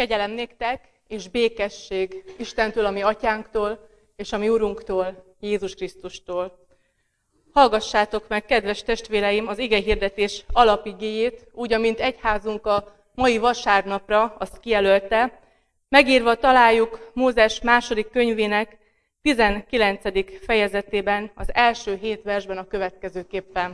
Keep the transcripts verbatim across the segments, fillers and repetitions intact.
Kegyelem néktek, és békesség Istentől, a mi atyánktól, és a mi Urunktól, Jézus Krisztustól. Hallgassátok meg, kedves testvéreim, az igehirdetés alapigéjét, úgy, amint egyházunk a mai vasárnapra azt kijelölte. Megírva találjuk Mózes második könyvének tizenkilencedik fejezetében, az első hét versben a következőképpen.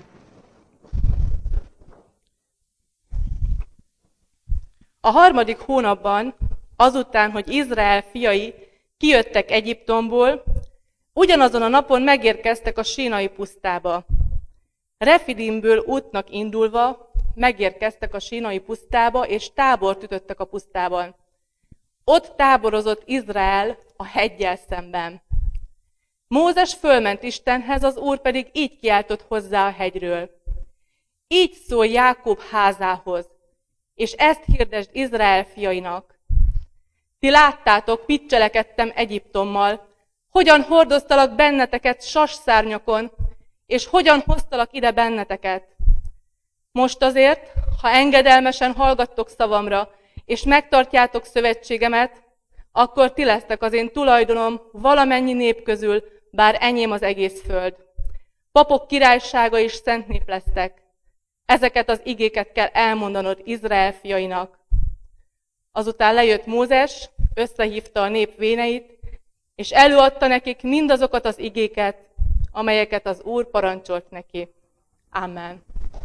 A harmadik hónapban, azután, hogy Izrael fiai kijöttek Egyiptomból, ugyanazon a napon megérkeztek a sínai pusztába. Refidimből útnak indulva megérkeztek a sínai pusztába, és tábort ütöttek a pusztában. Ott táborozott Izrael a heggyel szemben. Mózes fölment Istenhez, az Úr pedig így kiáltott hozzá a hegyről. Így szól Jákob házához, és ezt hirdesd Izrael fiainak. Ti láttátok, mit cselekedtem Egyiptommal, hogyan hordoztalak benneteket sasszárnyakon, és hogyan hoztalak ide benneteket. Most azért, ha engedelmesen hallgattok szavamra, és megtartjátok szövetségemet, akkor ti lesztek az én tulajdonom valamennyi nép közül, bár enyém az egész föld. Papok királysága és szent nép lesztek. Ezeket az igéket kell elmondanod Izrael fiainak. Azután lejött Mózes, összehívta a nép véneit, és előadta nekik mindazokat az igéket, amelyeket az Úr parancsolt neki. Amen.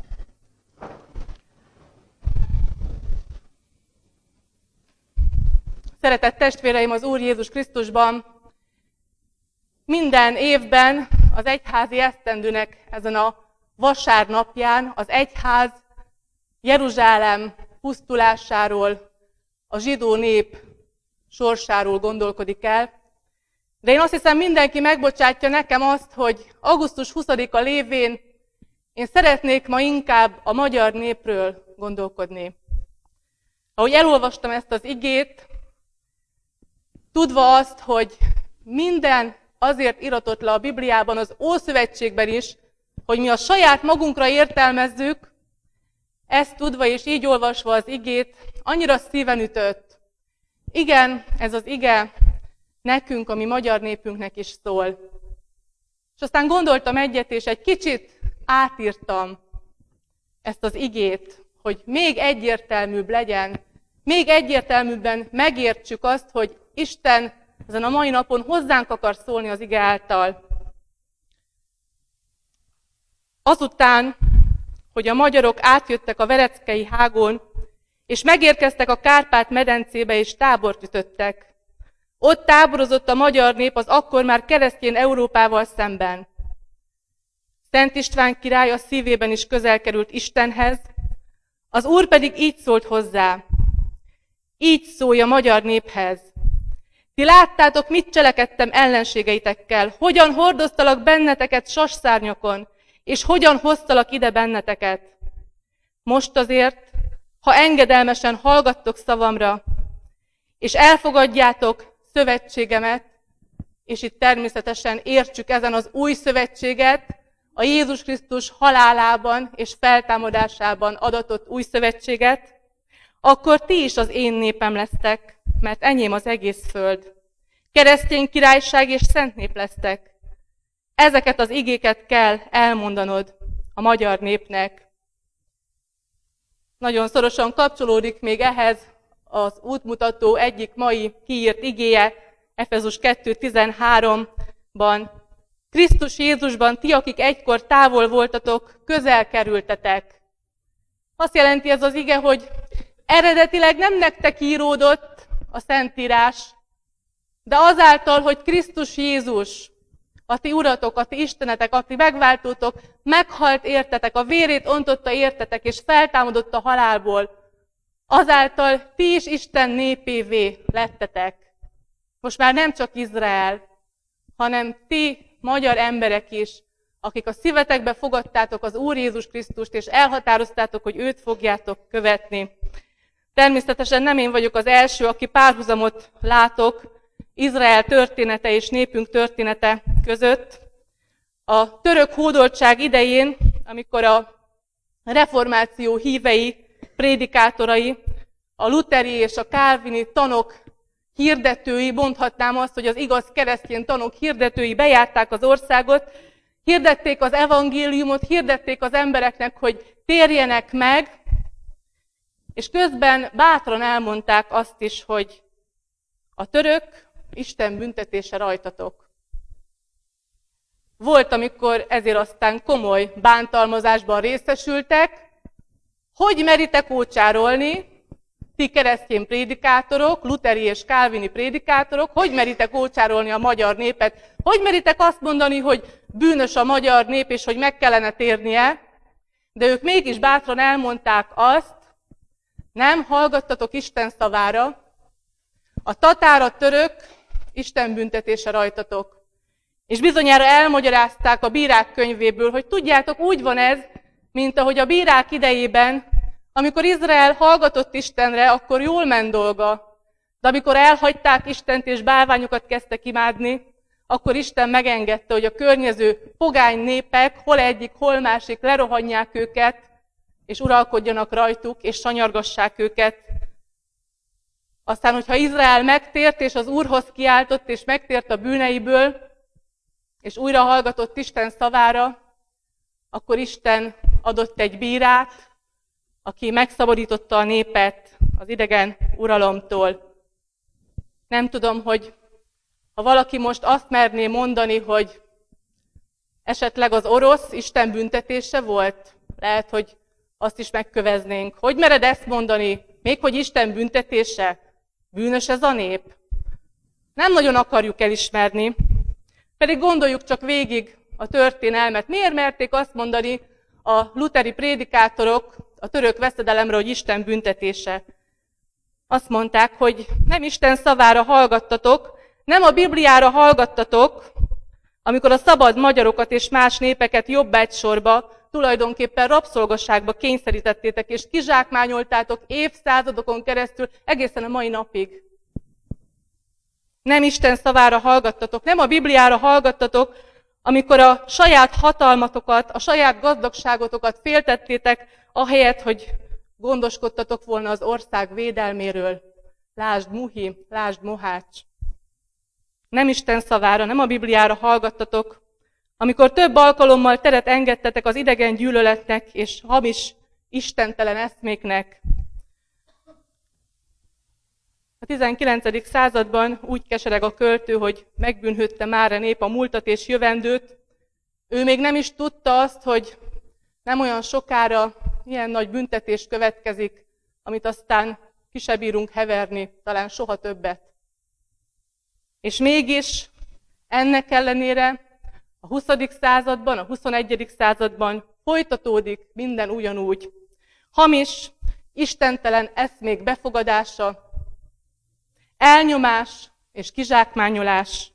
Szeretett testvéreim az Úr Jézus Krisztusban, minden évben az egyházi esztendőnek ezen a vasárnapján az egyház Jeruzsálem pusztulásáról, a zsidó nép sorsáról gondolkodik el. De én azt hiszem, mindenki megbocsátja nekem azt, hogy augusztus huszadika lévén én szeretnék ma inkább a magyar népről gondolkodni. Ahogy elolvastam ezt az igét, tudva azt, hogy minden azért iratott le a Bibliában, az Ószövetségben is, hogy mi a saját magunkra értelmezzük, ezt tudva és így olvasva az igét, annyira szíven ütött. Igen, ez az ige nekünk, a mi magyar népünknek is szól. És aztán gondoltam egyet, és egy kicsit átírtam ezt az igét, hogy még egyértelműbb legyen, még egyértelműbben megértsük azt, hogy Isten ezen a mai napon hozzánk akar szólni az ige által. Azután, hogy a magyarok átjöttek a Vereckei hágon, és megérkeztek a Kárpát-medencébe, és tábort ütöttek. Ott táborozott a magyar nép az akkor már keresztény Európával szemben. Szent István király a szívében is közel került Istenhez, az Úr pedig így szólt hozzá. Így szólj a magyar néphez. Ti láttátok, mit cselekedtem ellenségeitekkel, hogyan hordoztalak benneteket sasszárnyakon, és hogyan hoztalak ide benneteket. Most azért, ha engedelmesen hallgattok szavamra, és elfogadjátok szövetségemet, és itt természetesen értsük ezen az új szövetséget, a Jézus Krisztus halálában és feltámadásában adatott új szövetséget, akkor ti is az én népem lesztek, mert enyém az egész föld. Keresztény királyság és szent nép lesztek. Ezeket az igéket kell elmondanod a magyar népnek. Nagyon szorosan kapcsolódik még ehhez az útmutató egyik mai kiírt igéje, Efezus kettő tizenháromban. Krisztus Jézusban ti, akik egykor távol voltatok, közel kerültetek. Azt jelenti ez az ige, hogy eredetileg nem nektek íródott a Szentírás, de azáltal, hogy Krisztus Jézus, a ti uratok, a ti istenetek, a ti megváltótok, meghalt értetek, a vérét ontotta értetek, és feltámadott a halálból, azáltal ti is Isten népévé lettetek. Most már nem csak Izrael, hanem ti, magyar emberek is, akik a szívetekbe fogadtátok az Úr Jézus Krisztust, és elhatároztátok, hogy őt fogjátok követni. Természetesen nem én vagyok az első, aki párhuzamot látok Izrael története és népünk története között. A török hódoltság idején, amikor a reformáció hívei, prédikátorai a luteri és a kálvini tanok hirdetői, mondhatnám azt, hogy az igaz keresztény tanok hirdetői bejárták az országot, hirdették az evangéliumot, hirdették az embereknek, hogy térjenek meg, és közben bátran elmondták azt is, hogy a török Isten büntetése rajtatok. Volt, amikor ezért aztán komoly bántalmazásban részesültek. Hogy meritek ócsárolni, ti keresztény prédikátorok, luteri és kálvini prédikátorok, hogy meritek ócsárolni a magyar népet? Hogy meritek azt mondani, hogy bűnös a magyar nép, és hogy meg kellene térnie? De ők mégis bátran elmondták azt, nem hallgattatok Isten szavára, a tatár, a török, Isten büntetése rajtatok. És bizonyára elmagyarázták a bírák könyvéből, hogy tudjátok, úgy van ez, mint ahogy a bírák idejében, amikor Izrael hallgatott Istenre, akkor jól ment dolga. De amikor elhagyták Istent és bálványokat kezdtek imádni, akkor Isten megengedte, hogy a környező pogány népek hol egyik, hol másik lerohanják őket, és uralkodjanak rajtuk, és sanyargassák őket. Aztán, hogyha Izrael megtért, és az Úrhoz kiáltott, és megtért a bűneiből, és újra hallgatott Isten szavára, akkor Isten adott egy bírát, aki megszabadította a népet az idegen uralomtól. Nem tudom, hogy ha valaki most azt merné mondani, hogy esetleg az orosz Isten büntetése volt, lehet, hogy azt is megköveznénk. Hogy mered ezt mondani? Még hogy Isten büntetése? Bűnös ez a nép? Nem nagyon akarjuk elismerni, pedig gondoljuk csak végig a történelmet. Miért merték azt mondani a luteri prédikátorok a török veszedelemre, hogy Isten büntetése? Azt mondták, hogy nem Isten szavára hallgattatok, nem a Bibliára hallgattatok, amikor a szabad magyarokat és más népeket jobb egy sorba, tulajdonképpen rabszolgasságba kényszerítettétek, és kizsákmányoltátok évszázadokon keresztül, egészen a mai napig. Nem Isten szavára hallgattatok, nem a Bibliára hallgattatok, amikor a saját hatalmatokat, a saját gazdagságotokat féltettétek, ahelyett, hogy gondoskodtatok volna az ország védelméről. Lásd Muhi, lásd Mohács. Nem Isten szavára, nem a Bibliára hallgattatok, amikor több alkalommal teret engedtetek az idegen gyűlöletnek és hamis, istentelen eszméknek. A tizenkilencedik században úgy kesereg a költő, hogy megbűnhődte már a nép a múltat és jövendőt. Ő még nem is tudta azt, hogy nem olyan sokára ilyen nagy büntetés következik, amit aztán ki se bírunk heverni, talán soha többet. És mégis ennek ellenére a huszadik században, a huszonegyedik században folytatódik minden ugyanúgy. Hamis, istentelen eszmék befogadása, elnyomás és kizsákmányolás,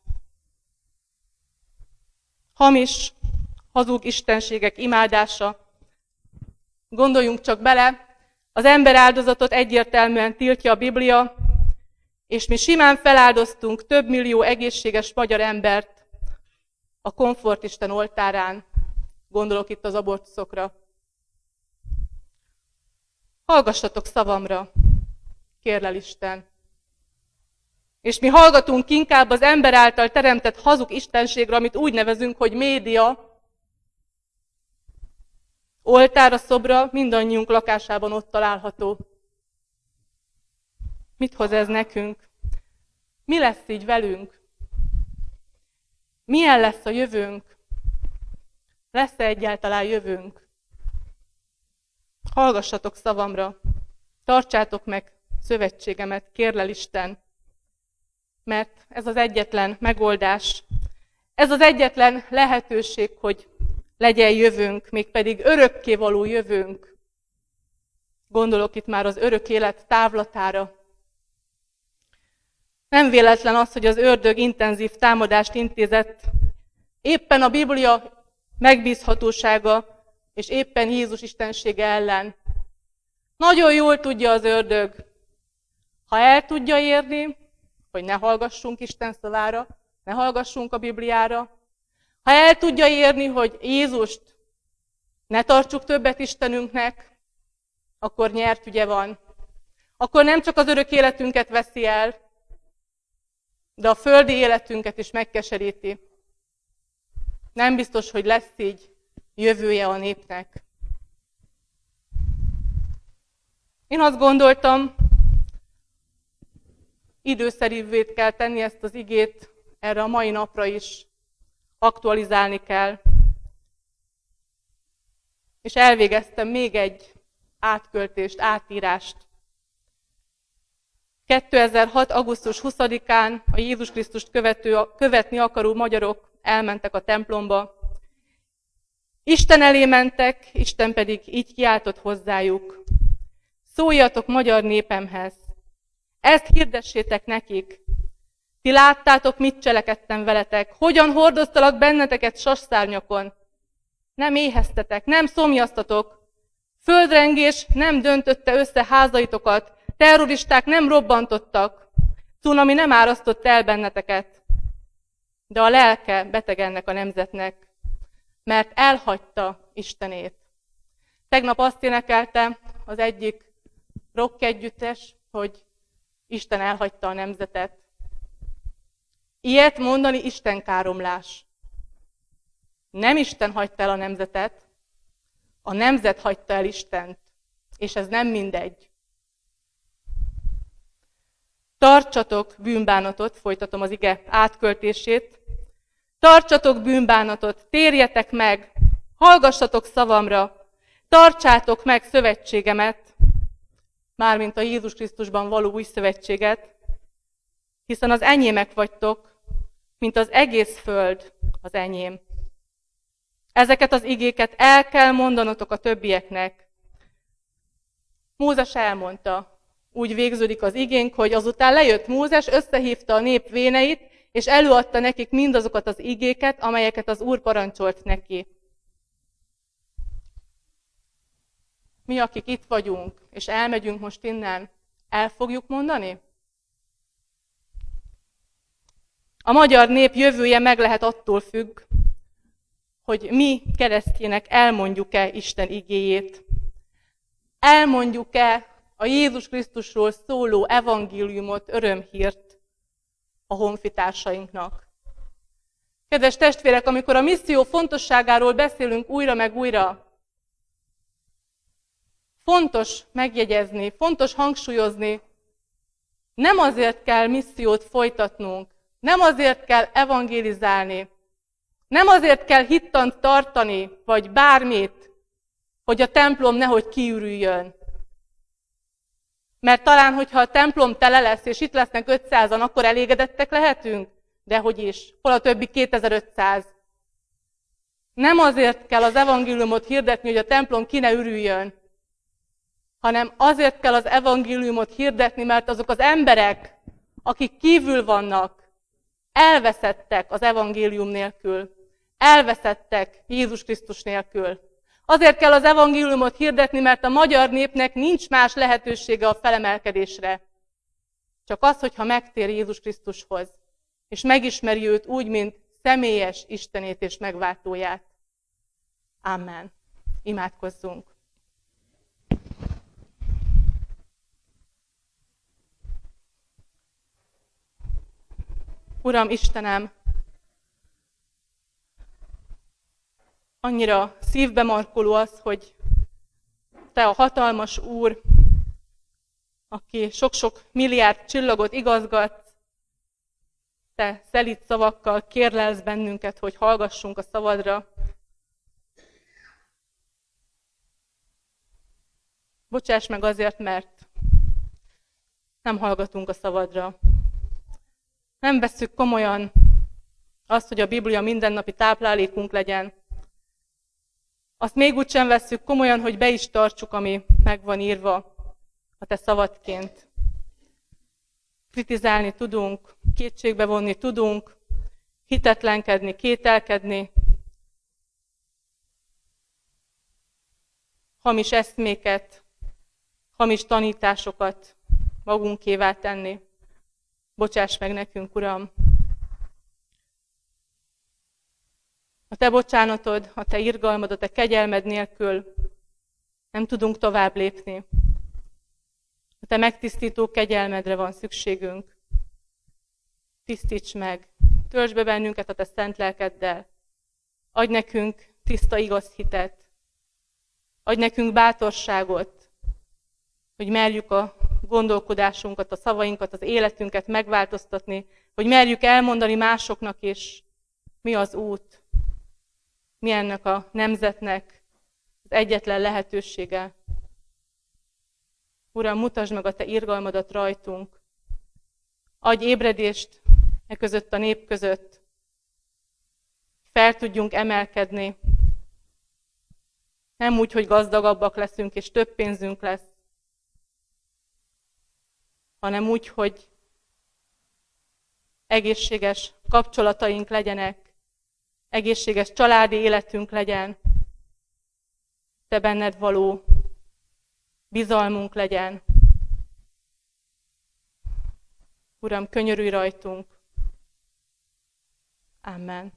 hamis, hazug istenségek imádása. Gondoljunk csak bele, az emberáldozatot egyértelműen tiltja a Biblia, és mi simán feláldoztunk több millió egészséges magyar embert a komfortisten oltárán. Gondolok itt az abortuszokra. Hallgassatok szavamra, kérlel Isten. És mi hallgatunk inkább az ember által teremtett hazug istenségre, amit úgy nevezünk, hogy média, oltára, szobra, mindannyiunk lakásában ott található. Mit hoz ez nekünk? Mi lesz így velünk? Milyen lesz a jövőnk? Lesz-e egyáltalán jövőnk? Hallgassatok szavamra, tartsátok meg szövetségemet, kérlel Isten, mert ez az egyetlen megoldás, ez az egyetlen lehetőség, hogy legyen jövőnk, mégpedig örökkévaló jövőnk. Gondolok itt már az örök élet távlatára. Nem véletlen az, hogy az ördög intenzív támadást intézett éppen a Biblia megbízhatósága és éppen Jézus istensége ellen. Nagyon jól tudja az ördög, ha el tudja érni, hogy ne hallgassunk Isten szavára, ne hallgassunk a Bibliára, ha el tudja érni, hogy Jézust ne tartsuk többet Istenünknek, akkor nyert ügye van. akkor nem csak az örök életünket veszi el, de a földi életünket is megkeseríti. Nem biztos, hogy lesz így jövője a népnek. Én azt gondoltam, időszerűvé kell tenni ezt az igét, erre a mai napra is aktualizálni kell. És elvégeztem még egy átköltést, átírást. kétezer-hat. augusztus huszadikán a Jézus Krisztust követő, követni akaró magyarok elmentek a templomba. Isten elé mentek, Isten pedig így kiáltott hozzájuk. Szóljatok magyar népemhez, ezt hirdessétek nekik. Ti láttátok, mit cselekedtem veletek, hogyan hordoztalak benneteket sasszárnyakon. Nem éheztetek, nem szomjaztatok, földrengés nem döntötte össze házaitokat, terroristák nem robbantottak, cunami nem árasztott el benneteket. De a lelke beteg ennek a nemzetnek, mert elhagyta Istenét. Tegnap azt énekelte az egyik rock együttes, hogy Isten elhagyta a nemzetet. Ilyet mondani istenkáromlás. Nem Isten hagyta el a nemzetet, a nemzet hagyta el Istent, és ez nem mindegy. Tartsatok bűnbánatot, folytatom az ige átköltését, tartsatok bűnbánatot, térjetek meg, hallgassatok szavamra, tartsátok meg szövetségemet, mármint a Jézus Krisztusban való új szövetséget, hiszen az enyémek vagytok, mint az egész föld az enyém. Ezeket az igéket el kell mondanotok a többieknek. Mózes elmondta, úgy végződik az igénk, hogy azután lejött Mózes, összehívta a nép véneit, és előadta nekik mindazokat az igéket, amelyeket az Úr parancsolt neki. Mi, akik itt vagyunk, és elmegyünk most innen, el fogjuk mondani? A magyar nép jövője meg lehet attól függ, hogy mi keresztjének elmondjuk-e Isten igéjét. Elmondjuk-e a Jézus Krisztusról szóló evangéliumot, örömhírt a honfitársainknak. Kedves testvérek, amikor a misszió fontosságáról beszélünk újra meg újra, fontos megjegyezni, fontos hangsúlyozni, nem azért kell missziót folytatnunk, nem azért kell evangélizálni, nem azért kell hittant tartani, vagy bármit, hogy a templom nehogy kiürüljön. Mert talán, hogyha a templom tele lesz, és itt lesznek ötszázan, akkor elégedettek lehetünk? Dehogy is. Hol a többi kétezer-ötszáz? Nem azért kell az evangéliumot hirdetni, hogy a templom ki ne ürüljön, hanem azért kell az evangéliumot hirdetni, mert azok az emberek, akik kívül vannak, elveszettek az evangélium nélkül. Elveszettek Jézus Krisztus nélkül. Azért kell az evangéliumot hirdetni, mert a magyar népnek nincs más lehetősége a felemelkedésre. Csak az, hogyha megtér Jézus Krisztushoz, és megismeri őt úgy, mint személyes Istenét és megváltóját. Amen. Imádkozzunk. Uram, Istenem, annyira szívbe markoló az, hogy Te a hatalmas Úr, aki sok-sok milliárd csillagot igazgatsz, Te szelíd szavakkal kérlelsz bennünket, hogy hallgassunk a szavadra. Bocsáss meg azért, mert nem hallgatunk a szavadra. Nem vesszük komolyan azt, hogy a Biblia mindennapi táplálékunk legyen. Azt még úgy sem vesszük komolyan, hogy be is tartsuk, ami meg van írva a Te szavadként. Kritizálni tudunk, kétségbe vonni tudunk, hitetlenkedni, kételkedni, hamis eszméket, hamis tanításokat magunkévá tenni. Bocsáss meg nekünk, Uram! A Te bocsánatod, a Te irgalmad, a Te kegyelmed nélkül nem tudunk tovább lépni. A te megtisztító kegyelmedre van szükségünk. Tisztíts meg, töltsd be bennünket a te szent lelkeddel. Adj nekünk tiszta igaz hitet. Adj nekünk bátorságot, hogy merjük a gondolkodásunkat, a szavainkat, az életünket megváltoztatni, hogy merjük elmondani másoknak is, mi az út, mi ennek a nemzetnek az egyetlen lehetősége. Uram, mutasd meg a te irgalmadat rajtunk. Adj ébredést e között a nép között. Fel tudjunk emelkedni. Nem úgy, hogy gazdagabbak leszünk és több pénzünk lesz, hanem úgy, hogy egészséges kapcsolataink legyenek, egészséges családi életünk legyen, te benned való bizalmunk legyen. Uram, könyörülj rajtunk. Amen.